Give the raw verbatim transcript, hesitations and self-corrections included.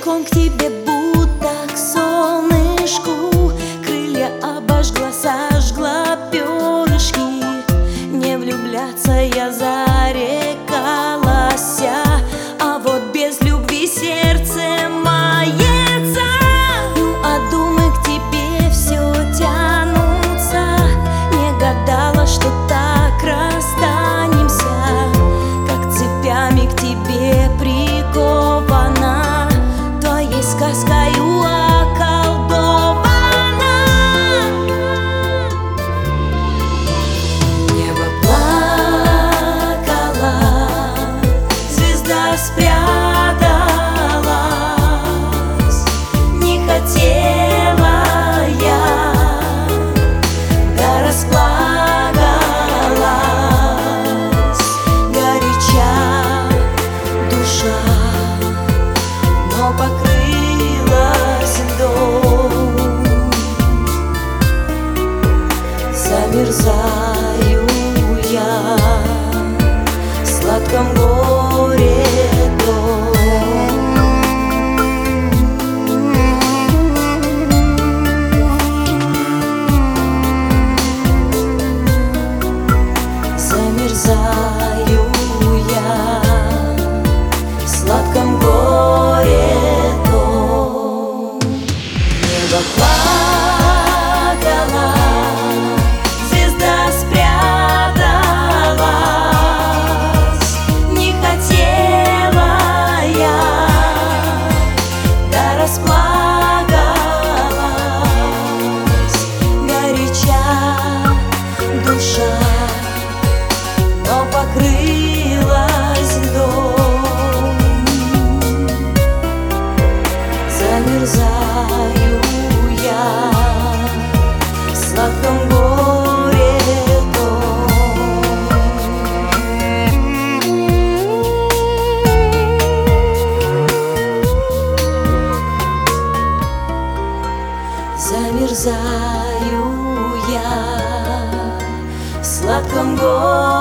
Крылышком к тебе будто к солнышку, крылья обожгла, сожгла перышки. Не влюбляться я зарекалась, а вот без любви сердце мается. Ну а думы к тебе все тянутся, не гадала, что так расстанемся, как цепями к тебе прикована, твоей сказкою околдована. Небо плакало, звезда спряталась, не хотела я, да расплакалась горяча душа, но покрылась льдом. Замерзаю я в сладком горе том. Замерзаю я в сладком горе том. Небо плакало, звезда спряталась, не хотела я, да расплакалась горяча душа, но покрылась льдом. Замерзаю я в сладком горе том. Замерзаю я в сладком горе.